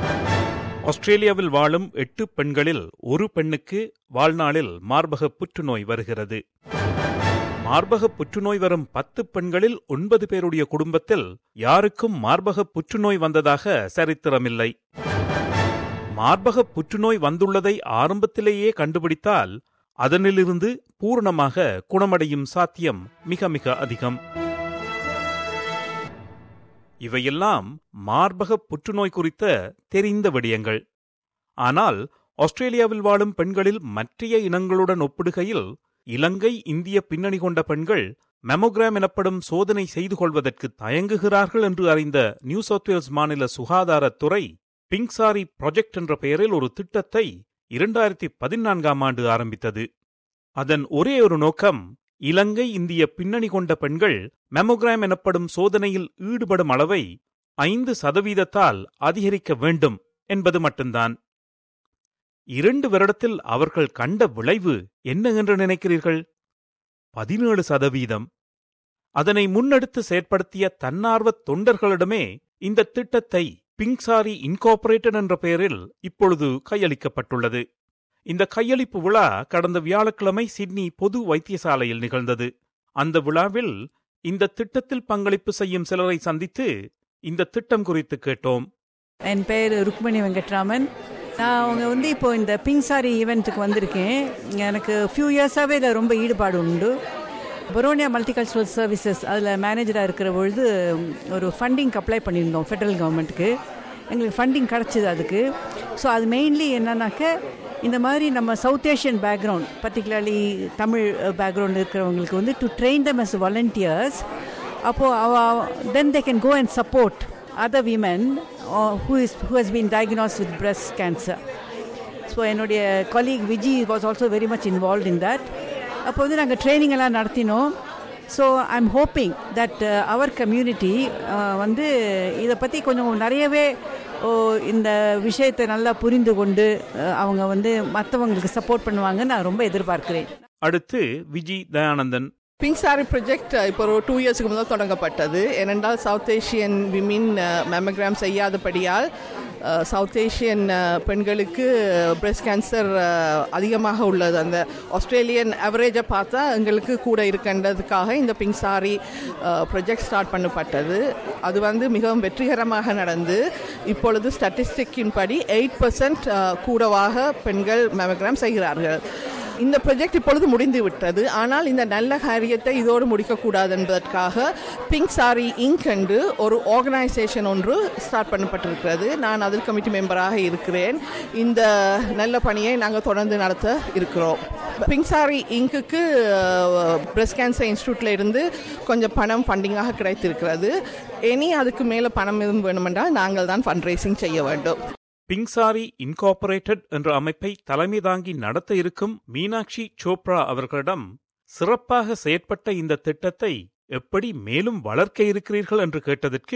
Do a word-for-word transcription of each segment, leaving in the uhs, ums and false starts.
ஆஸ்திரேலியாவில் வாழும் எட்டு பெண்களில் ஒரு பெண்ணுக்கு வாழ்நாளில் மார்பக புற்றுநோய் வருகிறது. மார்பக புற்றுநோய் வரும் பத்து பெண்களில் ஒன்பது பேருடைய குடும்பத்தில் யாருக்கும் மார்பக புற்றுநோய் வந்ததாக சரித்திரமில்லை. மார்பக புற்றுநோய் வந்துள்ளதை ஆரம்பத்திலேயே கண்டுபிடித்தால் அதனிலிருந்து பூரணமாக குணமடையும் சாத்தியம் மிக மிக அதிகம். இவையெல்லாம் மார்பக புற்றுநோய் குறித்த தெரிந்த விடயங்கள். ஆனால் ஆஸ்திரேலியாவில் வாழும் பெண்களில் மற்றைய இனங்களுடன் ஒப்பிடுகையில் இலங்கை இந்திய பின்னணி கொண்ட பெண்கள் மெமோகிராம் எனப்படும் சோதனை செய்து கொள்வதற்கு தயங்குகிறார்கள் என்று அறிந்த நியூ சவுத் வேல்ஸ் மாநில சுகாதாரத்துறை பிங்க் சாரி ப்ராஜெக்ட் என்ற பெயரில் ஒரு திட்டத்தை இரண்டாயிரத்தி பதினான்காம் ஆண்டு ஆரம்பித்தது. அதன் ஒரே ஒரு நோக்கம் இலங்கை இந்திய பின்னணி கொண்ட பெண்கள் மெமோகிராம் எனப்படும் சோதனையில் ஈடுபடும் அளவை ஐந்து சதவீதத்தால் அதிகரிக்க வேண்டும் என்பது மட்டும்தான். இரண்டு வருடத்தில் அவர்கள் கண்ட விளைவு என்ன என்று நினைக்கிறீர்கள்? பதினேழு சதவீதம். அதனை முன்னெடுத்து செயற்படுத்திய தன்னார்வ தொண்டர்களிடமே இந்த திட்டத்தை பிங்க் சாரி இன்கார்பரேட்டட் என்ற பெயரில் இப்பொழுது கையளிக்கப்பட்டுள்ளது. இந்த கையளிப்பு விழா கடந்த வியாழக்கிழமை சிட்னி பொது வைத்தியசாலையில் நிகழ்ந்தது. அந்த விழாவில் இந்த திட்டத்தில் பங்களிப்பு செய்யும் சிலரை சந்தித்து இந்த திட்டம் குறித்து கேட்டோம். என் பெயர் ருக்மணி வெங்கட்ராமன். நான் அவங்க வந்து இப்போ இந்த பிங்க் சாரி ஈவெண்ட்டுக்கு வந்திருக்கேன். எனக்கு ஃபியூ இயர்ஸாகவே இதில் ரொம்ப ஈடுபாடு உண்டு. பரோனியா மல்டிகல்ச்சரல் சர்வீசஸ் அதில் மேனேஜராக இருக்கிற பொழுது ஒரு ஃபண்டிங் அப்ளை பண்ணியிருந்தோம் ஃபெடரல் கவர்மெண்ட்டுக்கு. எங்களுக்கு ஃபண்டிங் கிடச்சிது அதுக்கு. ஸோ அது மெயின்லி என்னன்னாக்க இந்த மாதிரி நம்ம south Asian background, particularly Tamil background இருக்கிறவங்களுக்கு வந்து to train them as volunteers. அப்போது then they can go and support other women uh, who is who has been diagnosed with breast cancer. So என்னுடைய colleague Viji was also very much involved in that. அப்போ வந்து நாங்கள் training எல்லாம் நடத்தினோம். So I am hoping that our community வந்து இதை பற்றி கொஞ்சம் நிறையவே இந்த விஷயத்தை நல்லா புரிந்து கொண்டு அவங்க வந்து மற்றவங்களுக்கு சப்போர்ட் பண்ணுவாங்கன்னு நான் ரொம்ப எதிர்பார்க்கிறேன். அடுத்து விஜி தயானந்தன். பிங்க் சாரி ப்ராஜெக்ட் இப்போ ஒரு டூ இயர்ஸுக்கு முதல் தொடங்கப்பட்டது. ஏனென்றால் சவுத் ஏஷியன் விமின் மேமோகிராம் செய்யாதபடியால் சவுத் ஏஷியன் பெண்களுக்கு பிரெஸ்ட் கேன்சர் அதிகமாக உள்ளது. அந்த ஆஸ்திரேலியன் அவரேஜை பார்த்தா எங்களுக்கு கூட இருக்கின்றதுக்காக இந்த பிங்க் சாரி ப்ராஜெக்ட் ஸ்டார்ட் பண்ணப்பட்டது. அது வந்து மிகவும் வெற்றிகரமாக நடந்து இப்பொழுது ஸ்டாட்டிஸ்டிக்கின் படி எயிட் பர்சன்ட் கூடவாக பெண்கள் மேமோகிராம் செய்கிறார்கள். இந்த ப்ராஜெக்ட் இப்பொழுது முடிந்து விட்டது. ஆனால் இந்த நல்ல காரியத்தை இதோடு முடிக்கக்கூடாது என்பதற்காக பிங்க் சாரி இங்க் என்று ஒரு ஆர்கனைசேஷன் ஒன்று ஸ்டார்ட் பண்ணப்பட்டிருக்கிறது. நான் அதில் கமிட்டி மெம்பராக இருக்கிறேன். இந்த நல்ல பணியை நாங்கள் தொடர்ந்து நடத்த இருக்கிறோம். பிங்க் சாரி இங்க்குக்கு பிரெஸ்ட் கேன்சர் இன்ஸ்டியூட்டில் இருந்து கொஞ்சம் பணம் ஃபண்டிங்காக கிடைத்திருக்கிறது. இனி அதுக்கு மேலே பணம் எதுவும் வேணுமென்றால் நாங்கள் தான் ஃபண்ட் ரைசிங் செய்ய வேண்டும். பிங்க் சாரி இன்கார்பரேட்டட் என்ற அமைப்பை தலைமை தாங்கி நடத்த இருக்கும் மீனாட்சி சோப்ரா அவர்களிடம் சிறப்பாக செயற்பட்ட இந்த திட்டத்தை எப்படி மேலும் வளர்க்க இருக்கிறீர்கள் என்று கேட்டதற்கு,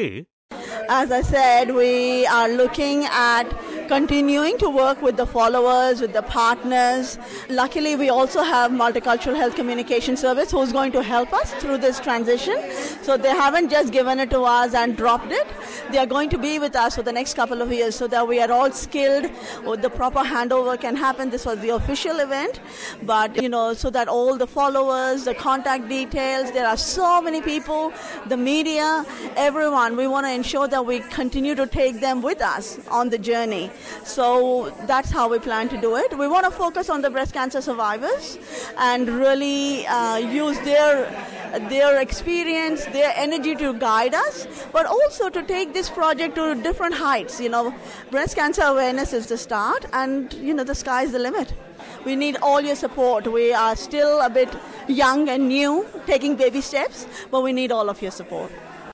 As I said, we are looking at continuing to work with the followers, with the partners. Luckily, we also have Multicultural Health Communication Service who's going to help us through this transition. So they haven't just given it to us and dropped it. They are going to be with us for the next couple of years so that we are all skilled, the proper handover can happen. This was the official event, but you know, so that all the followers, the contact details, there are so many people, the media, everyone, we want to ensure that we continue to take them with us on the journey. So that's how we plan to do it. We want to focus on the breast cancer survivors and really uh, use their their experience, their energy to guide us, but also to take this project to different heights. You know, breast cancer awareness is the start, and you know, the sky is the limit. We need all your support. We are still a bit young and new, taking baby steps, but we need all of your support.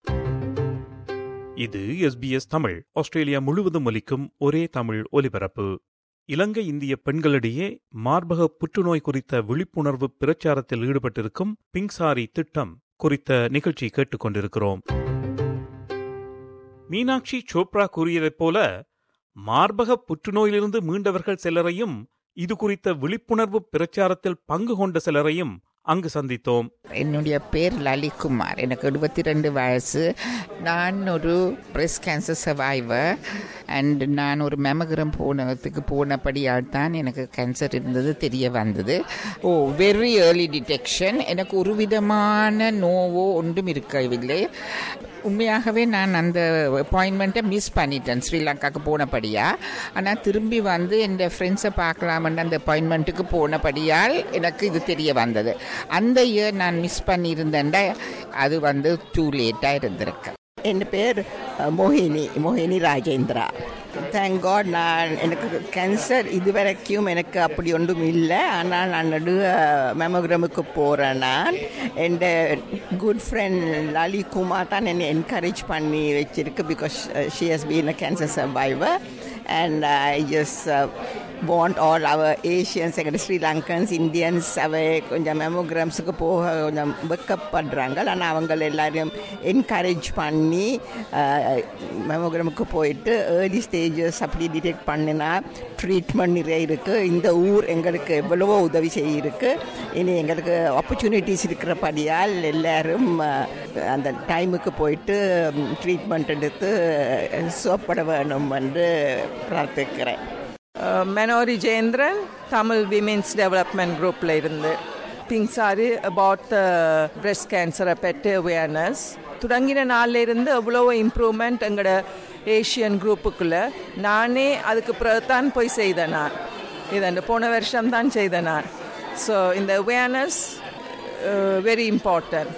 இது S B S Tamil, Australia முழுவதும் ஒலிக்கும் ஒரே தமிழ் ஒலிபரப்பு. இலங்கை இந்திய பெண்களிடையே மார்பக புற்றுநோய் குறித்த விழிப்புணர்வு பிரச்சாரத்தில் ஈடுபட்டிருக்கும் பிங்க் சாரி திட்டம் குறித்த நிகழ்ச்சி கேட்டுக்கொண்டிருக்கிறோம். மீனாட்சி சோப்ரா கூறியதைப் போல மார்பக புற்றுநோயிலிருந்து மீண்டவர்கள் சிலரையும் இது குறித்த விழிப்புணர்வு பிரச்சாரத்தில் பங்கு கொண்ட சிலரையும் அங்கு சந்தித்தோம். என்னுடைய பேர் லலிகுமார். எனக்கு எழுபத்தி ரெண்டு வயசு. நான் ஒரு பிரெஸ்ட் கேன்சர் சர்வைவர் அண்ட் நான் ஒரு மெமகிரம் போனதுக்கு போனபடியால் தான் எனக்கு கேன்சர் இருந்தது தெரிய வந்தது. Oh very early detection. எனக்கு ஒரு விதமான நோவோ ஒன்றும் இருக்கவில்லை. உண்மையாகவே நான் அந்த அப்பாயின்மெண்ட்டை மிஸ் பண்ணிட்டேன் ஸ்ரீலங்காவுக்கு போனபடியா. ஆனால் திரும்பி வந்து என் ஃப்ரெண்ட்ஸை பார்க்கலாமென்னு அந்த அப்பாயின்மெண்ட்டுக்கு போனபடியால் எனக்கு இது தெரிய வந்தது. அந்த இயர் நான் மிஸ் பண்ணியிருந்தேன்டா அது வந்து டூ லேட்டாக இருந்திருக்கு. என் பேர் மோகினி மோகினி ராஜேந்திரா. தேங்க் காட் நான் எனக்கு கேன்சர் இதுவரைக்கும் எனக்கு அப்படி ஒன்றும் இல்லை. ஆனால் நான் நடு மெமோகிராமுக்கு போகிறேன். நான் என் குட் ஃப்ரெண்ட் லாலி குமார் தான் என்னை என்கரேஜ் பண்ணி வச்சிருக்கு. Because she has been a cancer survivor. And I just want all our Asians எங்கள் ஸ்ரீலங்கன்ஸ் இந்தியன்ஸ் அவை கொஞ்சம் மெமோகிராம்ஸுக்கு போக கொஞ்சம் வெக்கப் பண்ணுறாங்க. ஆனால் அவங்க எல்லாரையும் என்கரேஜ் பண்ணி மெமோகிராமுக்கு போயிட்டு ஏர்லி ஸ்டேஜஸ் அப்படி டிடெக்ட் பண்ணினா ட்ரீட்மெண்ட் நிறைய இருக்குது. இந்த ஊர் எங்களுக்கு எவ்வளவோ உதவி செய்யிருக்கு. இனி எங்களுக்கு ஆப்பர்ச்சுனிட்டிஸ் இருக்கிறபடியால் எல்லோரும் அந்த டைமுக்கு போயிட்டு ட்ரீட்மெண்ட் எடுத்து சோப்பட வேணும் என்று பிரார்த்திக்கிறேன். மெனோரி ஜெயந்திரன், தமிழ் விமென்ஸ் டெவலப்மெண்ட் குரூப்பில் இருந்து. பிங்க் சாரி அபவுட் பிரெஸ்ட் கேன்சரை பற்றி அவேர்னஸ் தொடங்கின நாளில் இருந்து எவ்வளோ இம்ப்ரூவ்மெண்ட் எங்களோட ஏஷியன் குரூப்புக்குள்ளே. நானே அதுக்கு பிறகுதான் போய் செய்தேன். நான் இது போன வருஷம் தான் செய்தேன் நான். ஸோ இந்த awareness very important.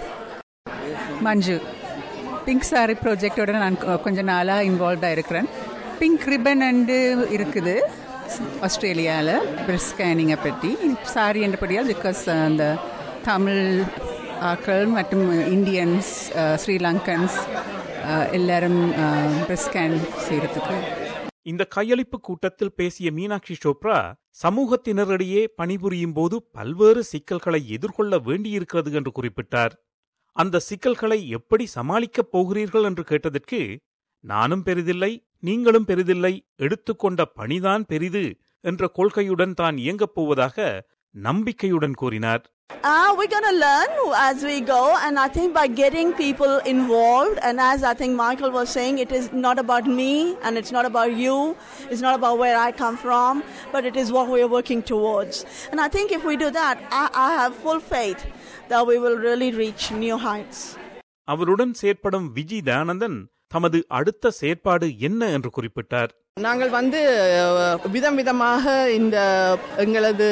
Manju, pink sari ப்ராஜெக்டோட நான் கொஞ்சம் நாளாக இன்வால்வ்டாக இருக்கிறேன். பிங்க் ரிப்பன் அண்டு இருக்குது ஆஸ்திரேலியாவில் பிரெஸ்ட் ஸ்கேனிங்கை பற்றி. சாரி என்றபடியால் பிகாஸ் அந்த தமிழ் ஆக்கள் மற்றும் இந்தியன்ஸ் ஸ்ரீலங்கன்ஸ் எல்லாரும் பிரெஸ்ட் ஸ்கேன் செய்கிறதுக்கு. இந்த கையளிப்பு கூட்டத்தில் பேசிய மீனாட்சி சோப்ரா சமூகத்தினரிடையே பணிபுரியும் போது பல்வேறு சிக்கல்களை எதிர்கொள்ள வேண்டியிருக்கிறது என்று குறிப்பிட்டார். அந்த சிக்கல்களை எப்படி சமாளிக்கப் போகிறீர்கள் என்று கேட்டதற்கு, நானும் பெரிதில்லை நீங்களும் பெரிதில்லை, எடுத்துக்கொண்ட பணிதான் பெரிது என்ற கொள்கையுடன் தான் இயங்கப் போவதாக நம்பிக்கையுடன் கூறினார். Uh, we're going to learn as we go, and I think by getting people involved, and as I think Michael was saying, it is not about me and it's not about you, it's not about where I come from, but it is what we are working towards. And I think if we do that, I, I have full faith that we will really reach new heights. அவருடன் செயற்படும் விஜி தயானந்தன் தமது அடுத்த செயற்பாடு என்ன என்று குறிப்பிட்டார். நாங்கள் வந்து விதம் விதமாக இந்த எங்களது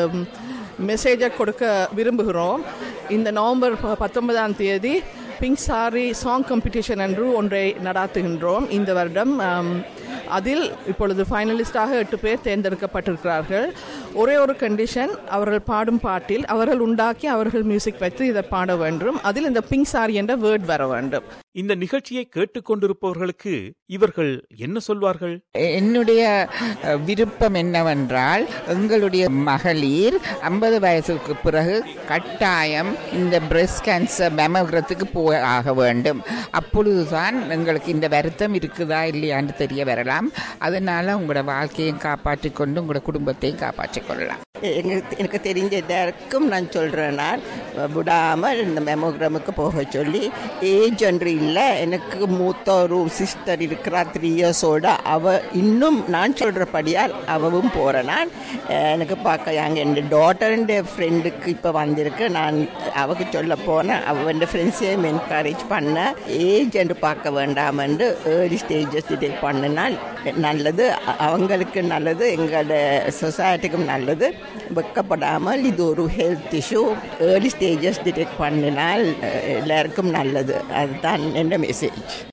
மெசேஜை கொடுக்க விரும்புகிறோம். இந்த நவம்பர் பத்தொன்பதாம் தேதி பிங்க் சாரி சாங் காம்படிஷன் என்று ஒன்றை நடாத்துகின்றோம் இந்த வருடம். அதில் இப்பொழுது ஃபைனலிஸ்டாக எட்டு பேர் தேர்ந்தெடுக்கப்பட்டிருக்கிறார்கள். ஒரே ஒரு கண்டிஷன், அவர்கள் பாடும் பாட்டில் அவர்கள் உண்டாக்கி அவர்கள் மியூசிக் வைத்து இதை பாட வேண்டும். அதில் இந்த பிங்க் சாரி என்ற வேர்ட் வர வேண்டும். இந்த நிகழ்ச்சியை கேட்டுக்கொண்டிருப்பவர்களுக்கு இவர்கள் என்ன சொல்வார்கள்? என்னுடைய விருப்பம் என்னவென்றால், எங்களுடைய மகளிர் ஐம்பது வயசுக்கு பிறகு கட்டாயம் இந்த பிரெஸ்ட் கேன்சர் மெமோகிராமுக்கு போய் ஆக வேண்டும். அப்பொழுதுதான் எங்களுக்கு இந்த வருத்தம் இருக்குதா இல்லையான்னு தெரிய வரலாம். அதனால உங்களோட வாழ்க்கையும் காப்பாற்றிக் கொண்டு உங்களோட குடும்பத்தையும் காப்பாற்றிக் கொள்ளலாம். எனக்கு தெரிஞ்ச எல்லாருக்கும் நான் சொல்கிறேன், நான் விடாமல் இந்த மெமோகிராமுக்கு போக சொல்லி. ஏஜ் ஒன்று இல்லை, எனக்கு மூத்த ஒரு சிஸ்டர் இருக்கிறா த்ரீ இயர்ஸோட. அவள் இன்னும் நான் சொல்கிறபடியால் அவவும் போகிறேன். நான் எனக்கு பார்க்க அங்கே என் டாட்டருடைய ஃப்ரெண்டுக்கு இப்போ வந்திருக்கு. நான் அவக்கு சொல்ல போனேன், அவன் ஃப்ரெண்ட்ஸையும் என்கரேஜ் பண்ண. ஏஜ் என்று பார்க்க வேண்டாம் என்று ஏர்லி ஸ்டேஜஸ் டிடெக்ட் பண்ணினால் நல்லது, அவங்களுக்கு நல்லது, எங்களோட சொசைட்டிக்கும் நல்லது. வெக்கப்படாமல் இது ஒரு health issue, early stages detect பண்ணினால் எல்லாருக்கும் நல்லது. அதுதான் என்ன மெசேஜ்.